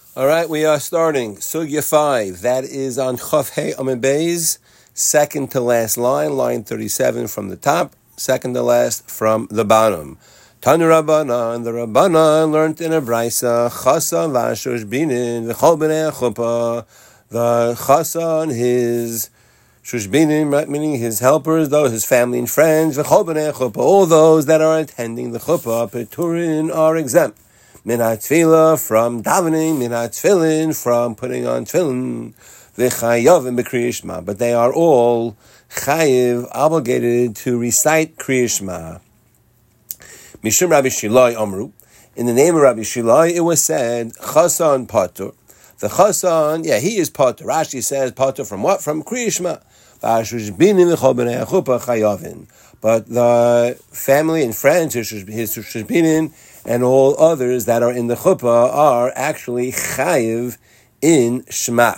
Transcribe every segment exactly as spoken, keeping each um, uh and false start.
All right, we are starting Sugya five. That is on Chaf Hey Amud Beis, second to last line, line thirty-seven from the top, second to last from the bottom. Tanu Rabbanan, the Rabbanan learned in a Brisa, Chasan Vashush Binin, V'chol B'nei Chuppah, the Chasan, his Shushbinim, right, meaning his helpers, those his family and friends, V'chol B'nei Chuppah, all those that are attending the Chuppah, Peturin, are exempt. Minat tefillah, from davening, minat tefillin, from putting on tefillin, v'chayavim b'kriyas shema, but they are all chayiv, obligated to recite kriyas shema. Mishum Rabbi Shilai Amru, in the name of Rabbi Shilai, it was said, Chasan Patur. The Chasan, yeah, he is Patur. Rashi says Patur from what? From kriyas shema. V'ashush binim v'chol b'nei chuppah chayavin. But the family and friends, his shushbinim, and all others that are in the chuppah are actually chayiv in Shema.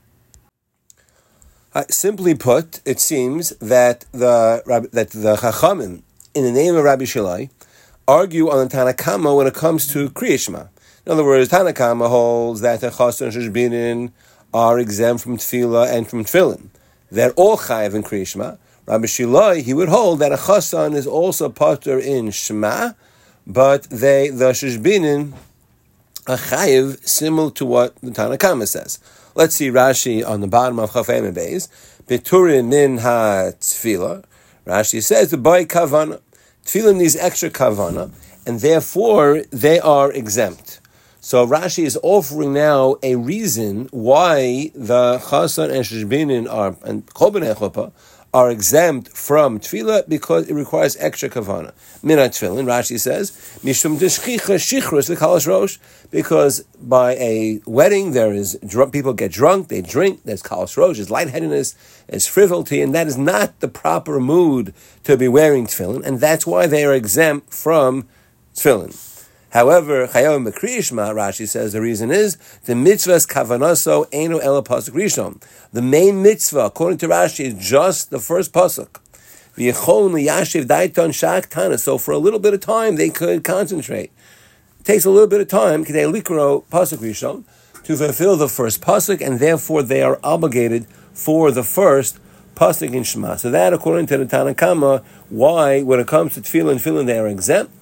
Uh, simply put, it seems that the that the Chachamim, in the name of Rabbi Shilai, argue on the Tanna Kama when it comes to Kriyas Shema. In other words, Tanna Kama holds that the Chasan and Shushbinin are exempt from Tefillah and from Tefillin. They're all chayiv in Kriyas Shema. Rabbi Shilai, he would hold that a Chasan is also patur in Shema, but they, the Shushbinin, are chayiv, similar to what the Tanna Kama says. Let's see Rashi on the bottom of Chaf Amud Beis. Beturin min ha-tefillah. Rashi says, the by kavana. Tefillah needs extra kavana, and therefore they are exempt. So Rashi is offering now a reason why the Chasan and Shushbinin are, and Chol B'nei Chuppah, are exempt from tefillah because it requires extra kavana. Minat tefillin, Rashi says, mishum deshchicha shichrus l'kalas rosh, because by a wedding there is drunk, people get drunk, they drink, there's kalas rosh, there's lightheadedness, there's frivolity, and that is not the proper mood to be wearing tefillin, and that's why they are exempt from tefillin. However, Chayavim b'kriyas shema, Rashi says the reason is the mitzvah's kavanaso eino ela pasuk rishon. The main mitzvah, according to Rashi, is just the first pasuk. V'yechol liyashiv daiton shak tana. So for a little bit of time, they could concentrate. It takes a little bit of time, k'dei likro pasuk rishon, to fulfill the first pasuk, and therefore they are obligated for the first pasuk in Shema. So that, according to the Tanna Kama, why, when it comes to tefillah and tefillin, they are exempt.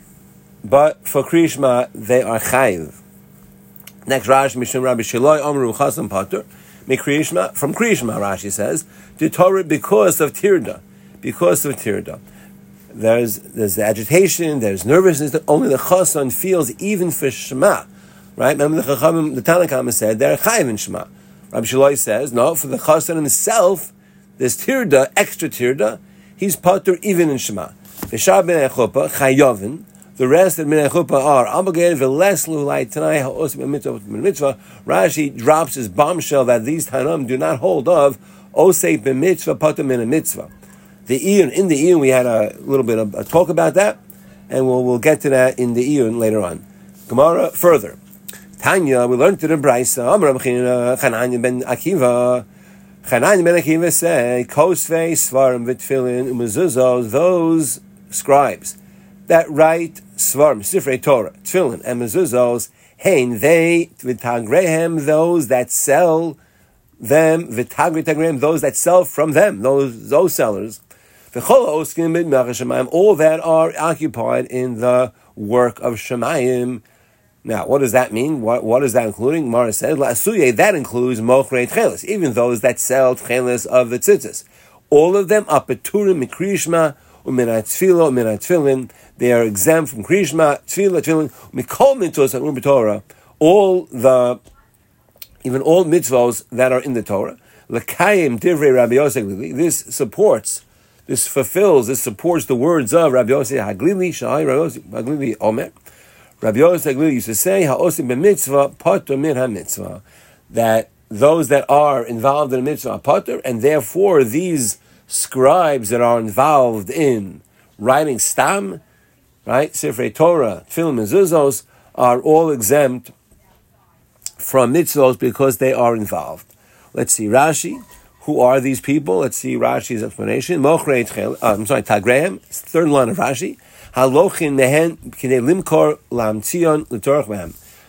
But for Kriyas Shema, they are chayiv. Next, Rashi, Mishum Rabbi Shilai, Amru Chasan Patur, Kriyas Shema, from Kriyas Shema, Rashi says, to Torah because of Tirda, because of Tirda. There's there's agitation, there's nervousness that only the Chasan feels even for Shema, right? Remember the Chachamim, the Tanna Kama said, they're chayiv in Shema. Rabbi Shilai says, no, for the Chasan himself, there's Tirda, extra Tirda, he's Patur even in Shema. V'shar b'nei chuppah, chayavin. The rest of Bnei Chuppah are obligated. Rashi drops his bombshell that these Tanam do not hold of osei b'mitzvah patur min a mitzvah. The Iyun, in the Iyun, we had a little bit of a talk about that, and we'll we'll get to that in the Iyun later on. Gemara further. Tanya, we learned to the Brisa. Amar Chananya ben Akiva. Chananya ben Akiva said, "Kosvei svarim v'tfilin umezuzos." Those scribes that write svarim, sifrei Torah, tefillin, and mezuzos, hein, they, v'tagrehem, those that sell them, v'tagre tagrehem, those that sell from them, those those sellers, v'chol oskim b'melacha shemayim, all that are occupied in the work of shemayim. Now, what does that mean? What, what is that including? Mara says, la'asuye, that includes mochrei tchelis, even those that sell tchelis of the tzitzis. All of them are peturim mikriyas shema, u'minat tefillah, u'minat tefillin. They are exempt from Kriyas Shema, tefillah, tefillin, mikol mitzvos ha'um b'Torah. All the, even all mitzvos that are in the Torah. L'kayim divrei Rabbi Yosef Haglili. This supports, this fulfills, this supports the words of Rabbi Yosef Haglili. Shai Rabbi Yosef Haglili Omer. Rabbi Yosef Haglili used to say, ha'osim b'mitzvah patur min ha'mitzvah. That those that are involved in a mitzvah are patur, and therefore these scribes that are involved in writing stam, right, Sifrei Torah, Tefillin, Mezuzos, are all exempt from mitzvos because they are involved. Let's see Rashi. Who are these people? Let's see Rashi's explanation. Mochrei tchel, uh, I'm sorry, Tagrehem, third line of Rashi. Halochin mehen k'nei limkor lamtzion l'torach b'hem.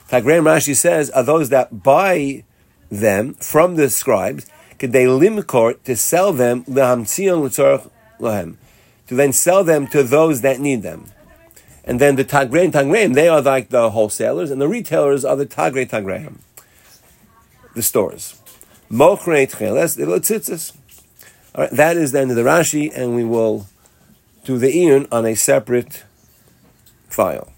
Tagrei Rashi says are those that buy them from the scribes, could they limkor to sell them lehamtzion l'tzorach lahem, to then sell them to those that need them. And then the Tagrei and Tagreim, they are like the wholesalers, and the retailers are the Tagrei Tagreim, the stores. Mochrei tcheles l'tzitzis. All right, that is the end of the Rashi, and we will do the iyun on a separate file.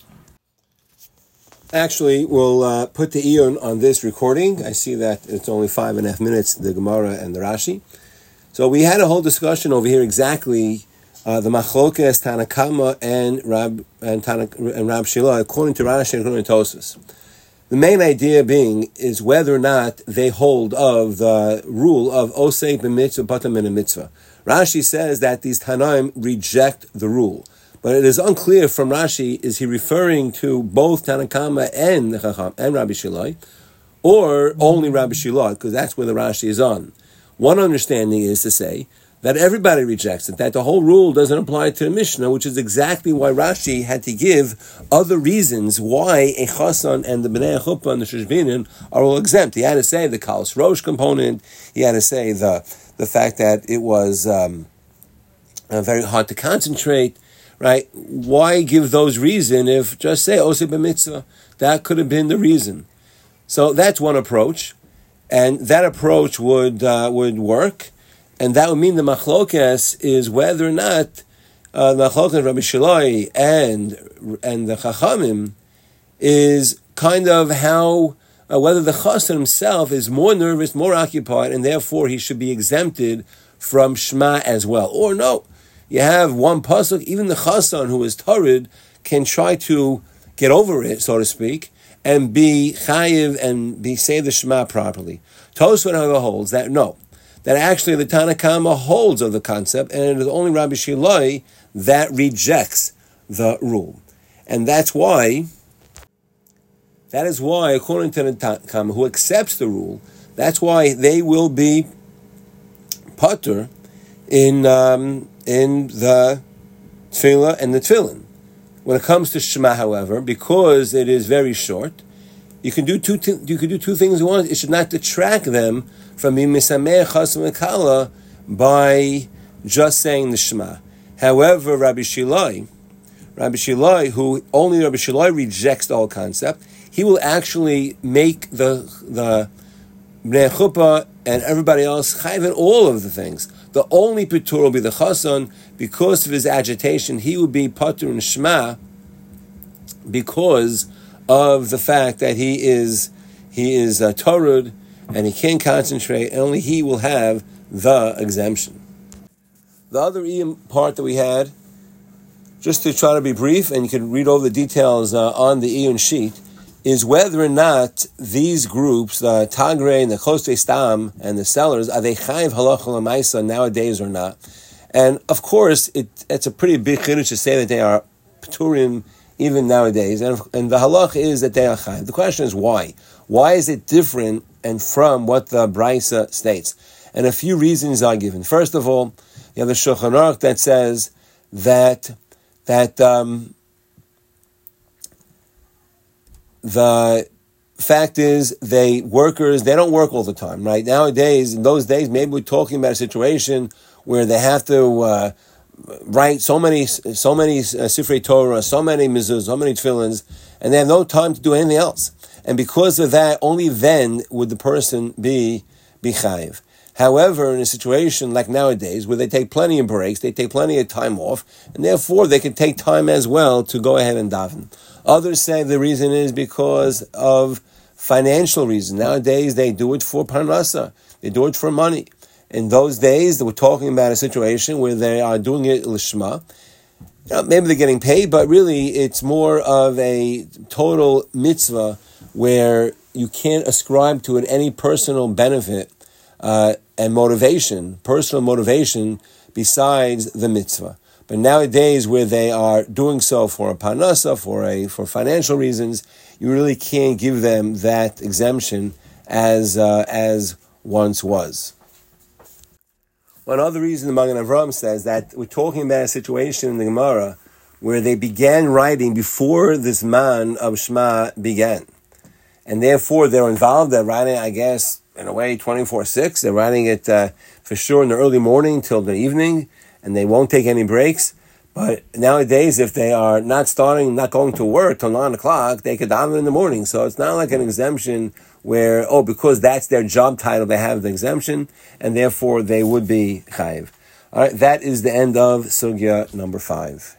Actually, we'll uh, put the iyun on this recording. I see that it's only five and a half minutes, the Gemara and the Rashi. So we had a whole discussion over here exactly uh, the machlokes Tanakama and Rab and, Tanak, and Rab Shila according to Rashi and according to Tosfos. The main idea being is whether or not they hold of the rule of osei b'mitzvah patam min a mitzvah. Rashi says that these Tanaim reject the rule. But it is unclear from Rashi, is he referring to both Tanakama and the Chacham and Rabbi Shilai, or only Rabbi Shilai, because that's where the Rashi is on. One understanding is to say that everybody rejects it, that the whole rule doesn't apply to the Mishnah, which is exactly why Rashi had to give other reasons why a Chasan and the Bnei Chuppah and the Shishbinin are all exempt. He had to say the Kalos Rosh component, he had to say the, the fact that it was um, uh, very hard to concentrate. Right? Why give those reasons if just say osei b'mitzvah? That could have been the reason. So that's one approach, and that approach would uh, would work, and that would mean the machlokes is whether or not uh, the machlokes Rabbi Shilai and and the Chachamim is kind of how uh, whether the Chassan himself is more nervous, more occupied, and therefore he should be exempted from Shema as well, or no. You have one pasuk, even the Chassan who is Tarid can try to get over it, so to speak, and be chayiv and be say the Shema properly. Tosfos, however, holds that no, that actually the Tanakama holds of the concept, and it is only Rabbi Shilai that rejects the rule, and that's why. That is why, according to the Tanakama, who accepts the rule, that's why they will be patur in. Um, in the tefillah and the tefillin. When it comes to Shema, however, because it is very short, you can do two t- you can do two things at once. It should not detract them from being misameh chasam v'kala by just saying the Shema. However, Rabbi Shilai, Rabbi Shilai, who only Rabbi Shilai rejects the whole concept, he will actually make the the Bnei Chuppah and everybody else chayv in all of the things. The only patur will be the Chassan. Because of his agitation, he would be patur in Shema because of the fact that he is he is uh, torud and he can't concentrate, and only he will have the exemption. The other part that we had, just to try to be brief, and you can read all the details uh, on the iyun sheet, is whether or not these groups, the Tagrei and the Chosvei Stam and the sellers, are they chayiv halacha l'maisa nowadays or not? And of course, it, it's a pretty big chiddush to say that they are pturim even nowadays, and, and the halach is that they are chayiv. The question is why? Why is it different and from what the Brisa states? And a few reasons are given. First of all, you have the Shulchan Aruch that says that that. Um, The fact is, they workers, they don't work all the time, right? Nowadays, in those days, maybe we're talking about a situation where they have to uh, write so many, so many uh, Sifrei Torah, so many mezuzos, so many tefillins, and they have no time to do anything else. And because of that, only then would the person be be chayiv. However, in a situation like nowadays, where they take plenty of breaks, they take plenty of time off, and therefore they can take time as well to go ahead and daven. Others say the reason is because of financial reasons. Nowadays, they do it for parnasa. They do it for money. In those days, they were talking about a situation where they are doing it lishma. You know, maybe they're getting paid, but really it's more of a total mitzvah where you can't ascribe to it any personal benefit uh, and motivation, personal motivation besides the mitzvah. But nowadays, where they are doing so for a parnasa, for a for financial reasons, you really can't give them that exemption as uh, as once was. One other reason the Magen Avraham says that we're talking about a situation in the Gemara where they began writing before this man of Shema began. and therefore they're involved. They're writing, I guess, in a way, twenty-four six. They're writing it uh, for sure in the early morning till the evening, and they won't take any breaks. But nowadays, if they are not starting, not going to work till nine o'clock, they could daven in the morning. So it's not like an exemption where, oh, because that's their job title, they have the exemption, and therefore they would be chayiv. All right, that is the end of sugya number five.